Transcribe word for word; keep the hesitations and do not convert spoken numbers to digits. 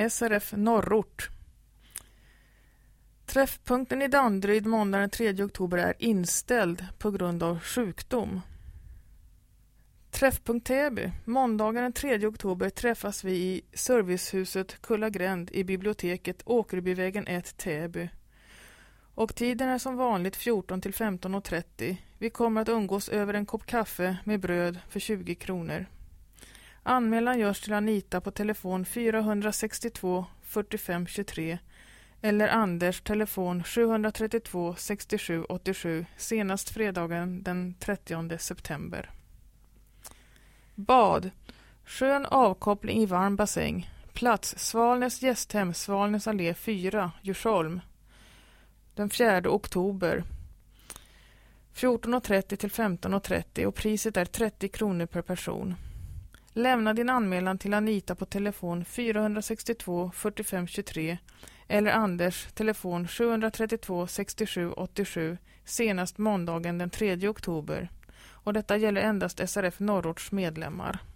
S R F Norrort. Träffpunkten i Danderyd måndag den tredje oktober är inställd på grund av sjukdom. Träffpunkt Täby. Måndagen den tredje oktober träffas vi i servicehuset Kullagränd i biblioteket Åkerbyvägen ett Täby. Och tiden är som vanligt fjorton till femton trettio. Vi kommer att umgås över en kopp kaffe med bröd för tjugo kronor. Anmälan görs till Anita på telefon fyra sex två fyrtiofem tjugotre eller Anders telefon sju tre två sex sju åtta sju senast fredagen den trettionde september. Bad. Skön avkoppling i varm bassäng. Plats Svalnäs gästhem, Svalnäs allé fyra, Djursholm. Den fjärde oktober. fjorton trettio till femton trettio och priset är trettio kronor per person. Lämna din anmälan till Anita på telefon fyra sex två fyrtiofem tjugotre eller Anders telefon sju tre två sex sju åtta sju senast måndagen den tredje oktober. Och detta gäller endast S R F Norrorts medlemmar.